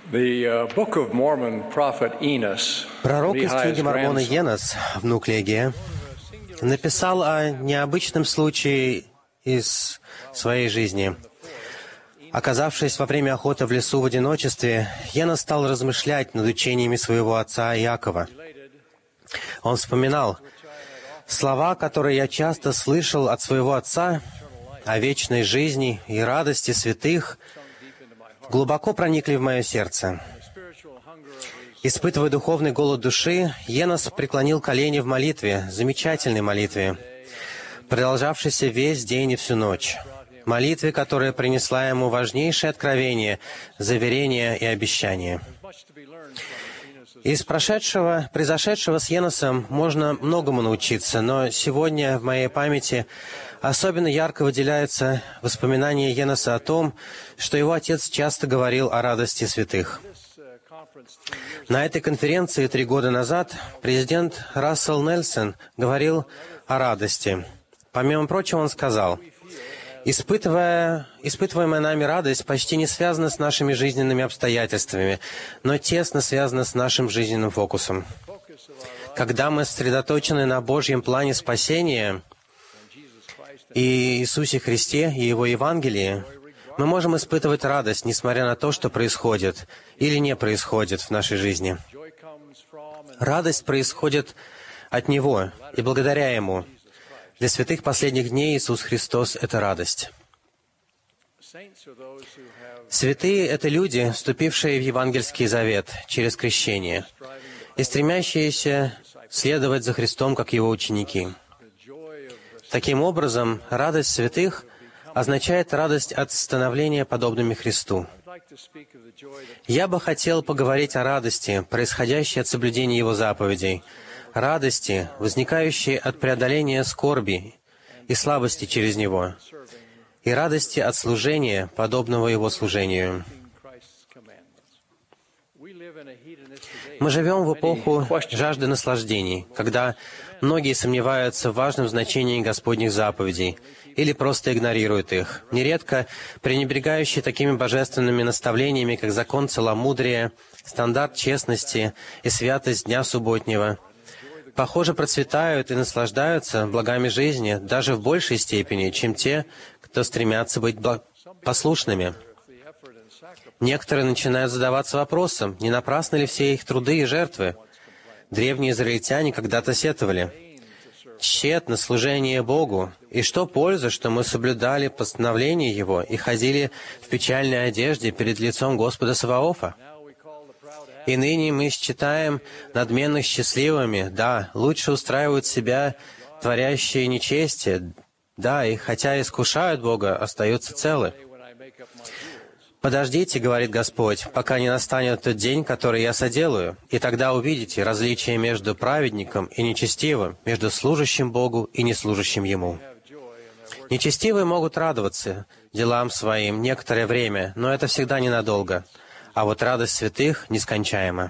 Пророк из книги Мормона Енос, внук Легия, написал о необычном случае из своей жизни. Оказавшись во время охоты в лесу в одиночестве, Енос стал размышлять над учениями своего отца Иакова. Он вспоминал: «Слова, которые я часто слышал от своего отца о вечной жизни и радости святых, глубоко проникли в мое сердце». Испытывая духовный голод души, Енос преклонил колени в молитве, замечательной молитве, продолжавшейся весь день и всю ночь. Молитве, которая принесла ему важнейшее откровение, заверение и обещание. Из произошедшего с Еносом можно многому научиться, но сегодня в моей памяти особенно ярко выделяются воспоминания Еноса о том, что его отец часто говорил о радости святых. На этой конференции 3 года назад президент Рассел Нельсон говорил о радости. Помимо прочего, он сказал: «Испытываемая нами радость почти не связана с нашими жизненными обстоятельствами, но тесно связана с нашим жизненным фокусом. Когда мы сосредоточены на Божьем плане спасения и Иисусе Христе и Его Евангелии, мы можем испытывать радость, несмотря на то, что происходит или не происходит в нашей жизни. Радость происходит от Него и благодаря Ему. Для святых последних дней Иисус Христос — это радость. Святые — это люди, вступившие в Евангельский завет через крещение и стремящиеся следовать за Христом, как Его ученики. Таким образом, радость святых означает радость от становления подобными Христу. Я бы хотел поговорить о радости, происходящей от соблюдения Его заповедей, радости, возникающей от преодоления скорби и слабости через Него, и радости от служения, подобного Его служению. Мы живем в эпоху жажды наслаждений, когда многие сомневаются в важном значении Господних заповедей или просто игнорируют их, нередко пренебрегающие такими божественными наставлениями, как закон целомудрия, стандарт честности и святость дня субботнего. Похоже, процветают и наслаждаются благами жизни даже в большей степени, чем те, кто стремятся быть послушными. Некоторые начинают задаваться вопросом, не напрасны ли все их труды и жертвы. Древние израильтяне когда-то сетовали: «Тщетно служение Богу, и что польза, что мы соблюдали постановления Его и ходили в печальной одежде перед лицом Господа Саваофа? И ныне мы считаем надменных счастливыми, да, лучше устраивают себя творящие нечестие, да, и хотя искушают Бога, остаются целы. «Подождите, — говорит Господь, — пока не настанет тот день, который я соделаю, и тогда увидите различие между праведником и нечестивым, между служащим Богу и неслужащим Ему». Нечестивые могут радоваться делам своим некоторое время, но это всегда ненадолго. А вот радость святых нескончаема.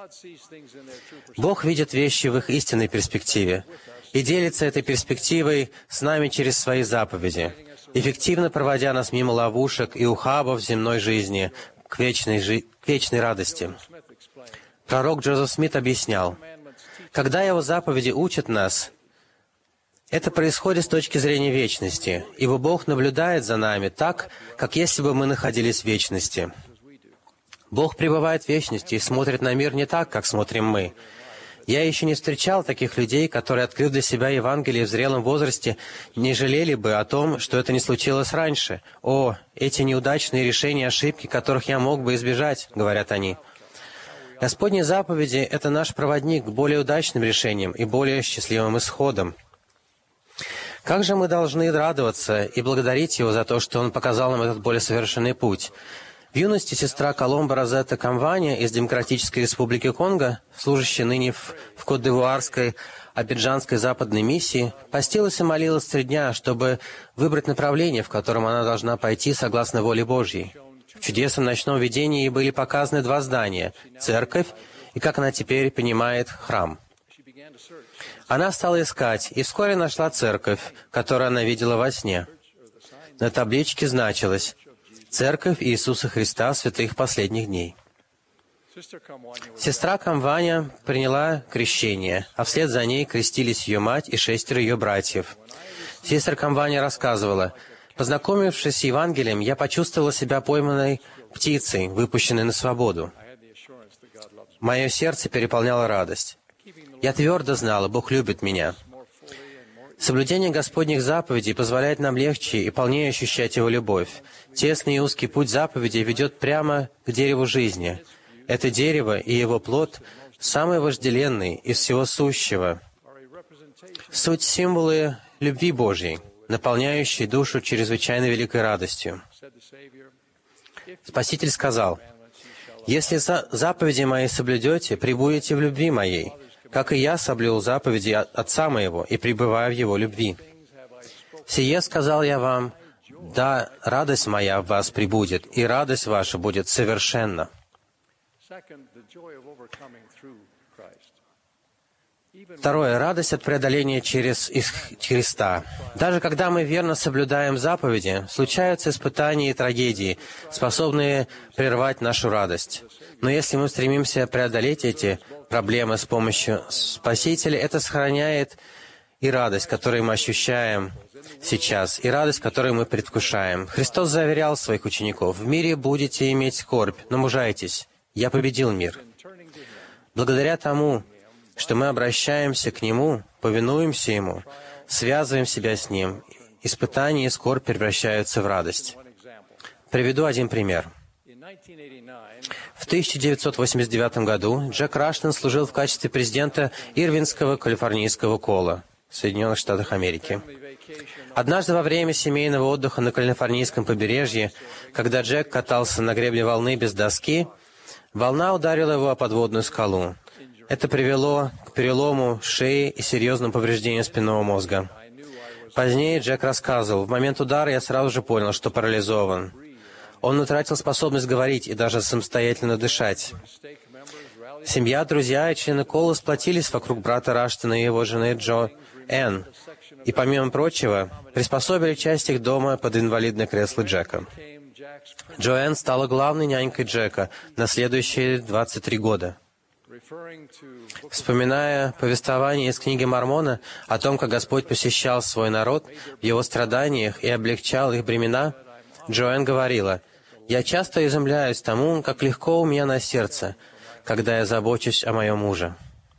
Бог видит вещи в их истинной перспективе и делится этой перспективой с нами через свои заповеди, эффективно проводя нас мимо ловушек и ухабов земной жизни к вечной радости. Пророк Джозеф Смит объяснял: когда Его заповеди учат нас, это происходит с точки зрения вечности, ибо Бог наблюдает за нами так, как если бы мы находились в вечности. Бог пребывает в вечности и смотрит на мир не так, как смотрим мы. Я еще не встречал таких людей, которые, открыв для себя Евангелие в зрелом возрасте, не жалели бы о том, что это не случилось раньше. «О, эти неудачные решения и ошибки, которых я мог бы избежать», — говорят они. Господни заповеди — это наш проводник к более удачным решениям и более счастливым исходам. Как же мы должны радоваться и благодарить Его за то, что Он показал нам этот более совершенный путь? В юности сестра Коломбо Розетта Камвани из Демократической Республики Конго, служащая ныне в Кот-д'Ивуарской Абиджанской западной миссии, постилась и молилась 3 дня, чтобы выбрать направление, в котором она должна пойти согласно воле Божьей. В чудесном ночном видении ей были показаны 2 здания — церковь и, как она теперь понимает, храм. Она стала искать и вскоре нашла церковь, которую она видела во сне. На табличке значилось: «Церковь Иисуса Христа святых последних дней». Сестра Камваня приняла крещение, а вслед за ней крестились ее мать и 6 ее братьев. Сестра Камваня рассказывала: «Познакомившись с Евангелием, я почувствовала себя пойманной птицей, выпущенной на свободу. Мое сердце переполняло радость. Я твердо знала, Бог любит меня. Соблюдение Господних заповедей позволяет нам легче и полнее ощущать Его любовь. Тесный и узкий путь заповедей ведет прямо к дереву жизни. Это дерево и его плод — самый вожделенный из всего сущего. Суть — символы любви Божьей, наполняющей душу чрезвычайно великой радостью. Спаситель сказал: «Если заповеди Мои соблюдете, пребудете в любви Моей, как и Я соблюл заповеди Отца Моего и пребываю в Его любви. Сие сказал Я вам, да радость Моя в вас пребудет, и радость ваша будет совершенна». Второе. Радость от преодоления через Христа. Даже когда мы верно соблюдаем заповеди, случаются испытания и трагедии, способные прервать нашу радость. Но если мы стремимся преодолеть эти проблемы с помощью Спасителя, это сохраняет и радость, которую мы ощущаем сейчас, и радость, которую мы предвкушаем. Христос заверял своих учеников: «В мире будете иметь скорбь, но мужайтесь, я победил мир». Благодаря тому, что мы обращаемся к Нему, повинуемся Ему, связываем себя с Ним, испытания и скорбь превращаются в радость. Приведу один пример. В 1989 году Джек Раштон служил в качестве президента Ирвинского калифорнийского колла в Соединенных Штатах Америки. Однажды во время семейного отдыха на калифорнийском побережье, когда Джек катался на гребне волны без доски, волна ударила его о подводную скалу. Это привело к перелому шеи и серьезным повреждениям спинного мозга. Позднее Джек рассказывал: «В момент удара я сразу же понял, что парализован. Он утратил способность говорить и даже самостоятельно дышать». Семья, друзья и члены колла сплотились вокруг брата Раштона и его жены Джо Энн, и, помимо прочего, приспособили часть их дома под инвалидное кресло Джека. Джо Энн стала главной нянькой Джека на следующие 23 года. Вспоминая повествование из книги Мормона о том, как Господь посещал свой народ в его страданиях и облегчал их бремена, Джоэн говорила: «Я часто изумляюсь тому, как легко у меня на сердце, когда я забочусь о моем муже».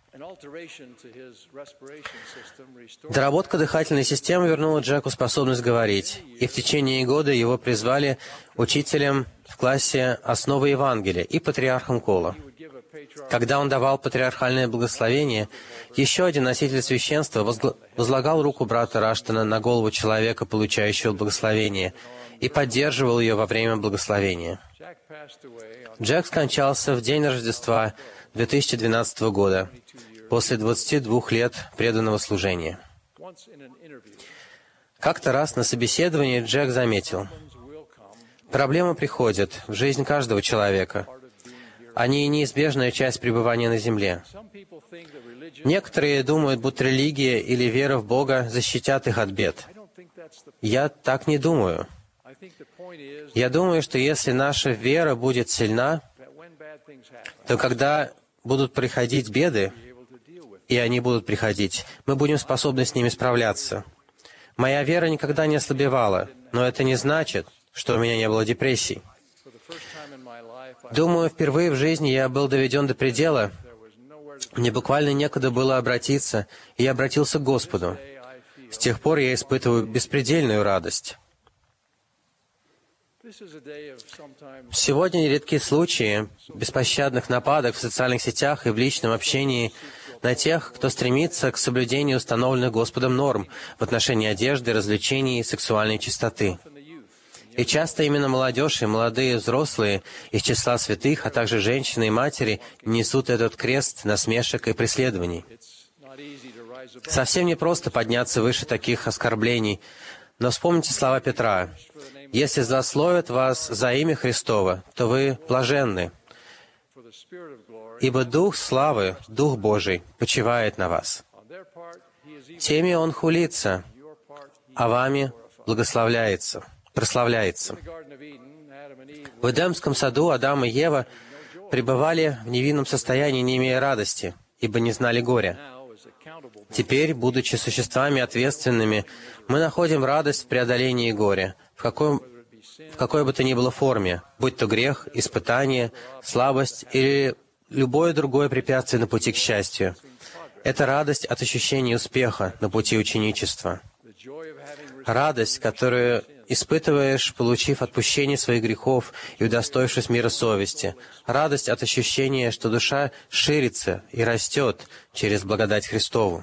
Доработка дыхательной системы вернула Джеку способность говорить, и в течение года его призвали учителем в классе «Основы Евангелия» и патриархом колла. Когда он давал патриархальное благословение, еще один носитель священства возлагал руку брата Раштона на голову человека, получающего благословение, и поддерживал ее во время благословения. Джек скончался в день Рождества 2012 года, после 22 лет преданного служения. Как-то раз на собеседовании Джек заметил: «Проблемы приходят в жизнь каждого человека. Они неизбежная часть пребывания на земле. Некоторые думают, будто религия или вера в Бога защитят их от бед. Я так не думаю. Я думаю, что если наша вера будет сильна, то когда будут приходить беды, и они будут приходить, мы будем способны с ними справляться. Моя вера никогда не ослабевала, но это не значит, что у меня не было депрессий. Думаю, впервые в жизни я был доведен до предела. Мне буквально некуда было обратиться, и я обратился к Господу. С тех пор я испытываю беспредельную радость». Сегодня нередки случаи беспощадных нападок в социальных сетях и в личном общении на тех, кто стремится к соблюдению установленных Господом норм в отношении одежды, развлечений и сексуальной чистоты. И часто именно молодежь и молодые взрослые из числа святых, а также женщины и матери несут этот крест насмешек и преследований. Совсем непросто подняться выше таких оскорблений, но вспомните слова Петра: «Если злословят вас за имя Христово, то вы блаженны, ибо Дух славы, Дух Божий, почивает на вас. Теми Он хулится, а вами благословляется, прославляется». В Эдемском саду Адам и Ева пребывали в невинном состоянии, не имея радости, ибо не знали горя. Теперь, будучи существами ответственными, мы находим радость в преодолении горя, в какой бы то ни было форме, будь то грех, испытание, слабость или любое другое препятствие на пути к счастью. Это радость от ощущения успеха на пути ученичества. Радость, которую испытываешь, получив отпущение своих грехов и удостоившись мира совести. Радость от ощущения, что душа ширится и растет через благодать Христову.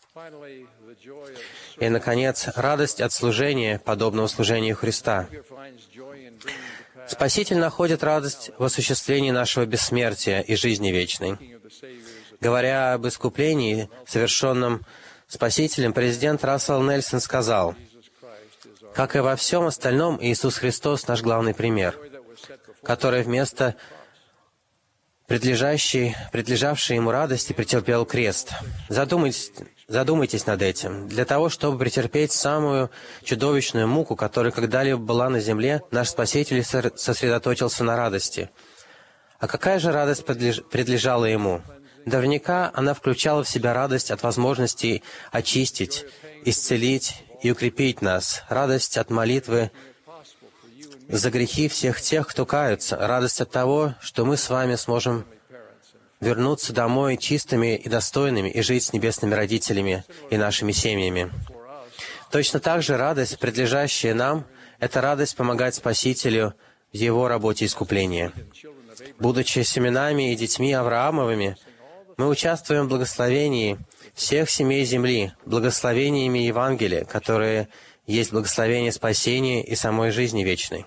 И, наконец, радость от служения, подобного служению Христа. Спаситель находит радость в осуществлении нашего бессмертия и жизни вечной. Говоря об искуплении, совершенном Спасителем, президент Рассел Нельсон сказал: «Как и во всем остальном, Иисус Христос — наш главный пример, который вместо предлежавшей ему радости претерпел крест». Задумайтесь над этим. Для того, чтобы претерпеть самую чудовищную муку, которая когда-либо была на земле, наш Спаситель сосредоточился на радости. А какая же радость предлежала Ему? Наверняка она включала в себя радость от возможности очистить, исцелить и укрепить нас, радость от молитвы за грехи всех тех, кто каются, радость от того, что мы с вами сможем вернуться домой чистыми и достойными и жить с небесными родителями и нашими семьями. Точно так же радость, предлежащая нам, это радость помогать Спасителю в Его работе искупления. Будучи семенами и детьми Авраамовыми, мы участвуем в благословении всех семей земли, благословениями Евангелия, которые есть благословение спасения и самой жизни вечной.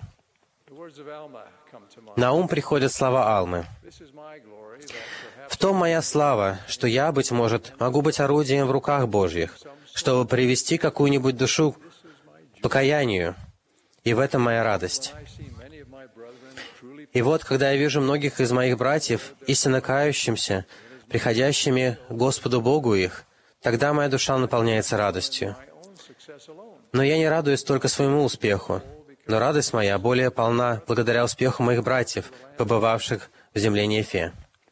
На ум приходят слова Алмы. «В том моя слава, что я, быть может, могу быть орудием в руках Божьих, чтобы привести какую-нибудь душу к покаянию, и в этом моя радость. И вот, когда я вижу многих из моих братьев, истинно кающимся, приходящими к Господу Богу их, тогда моя душа наполняется радостью. Но я не радуюсь только своему успеху, но радость моя более полна благодаря успеху моих братьев, побывавших в земле Нефе.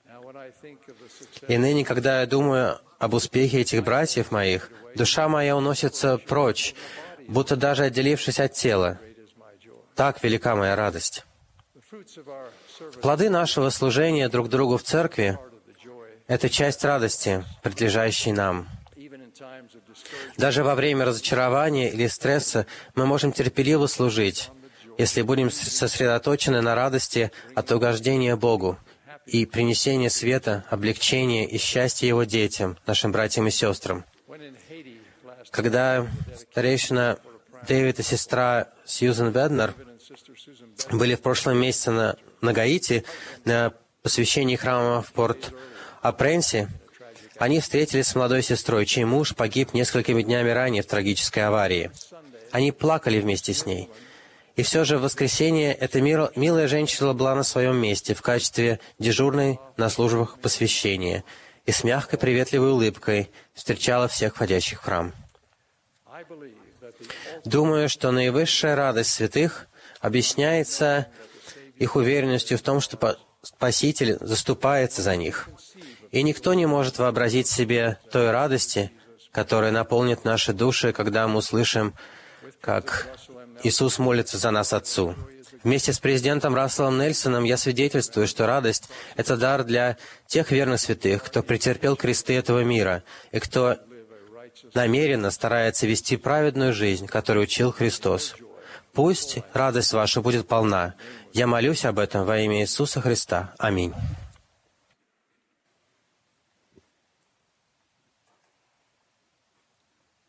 И ныне, когда я думаю об успехе этих братьев моих, душа моя уносится прочь, будто даже отделившись от тела. Так велика моя радость». Плоды нашего служения друг другу в церкви — это часть радости, предлежащей нам. Даже во время разочарования или стресса мы можем терпеливо служить, если будем сосредоточены на радости от угождения Богу и принесения света, облегчения и счастья Его детям, нашим братьям и сестрам. Когда старейшина Дэвид и сестра Сьюзен Веднер были в прошлом месяце на Гаити на посвящении храма в Порт-о-Пренсе, они встретились с молодой сестрой, чей муж погиб несколькими днями ранее в трагической аварии. Они плакали вместе с ней. И все же в воскресенье эта милая женщина была на своем месте в качестве дежурной на службах посвящения и с мягкой приветливой улыбкой встречала всех входящих в храм. Думаю, что наивысшая радость святых объясняется их уверенностью в том, что Спаситель заступается за них. И никто не может вообразить себе той радости, которая наполнит наши души, когда мы услышим, как Иисус молится за нас Отцу. Вместе с президентом Расселом Нельсоном я свидетельствую, что радость — это дар для тех верных святых, кто претерпел кресты этого мира и кто намеренно старается вести праведную жизнь, которую учил Христос. Пусть радость ваша будет полна. Я молюсь об этом во имя Иисуса Христа. Аминь.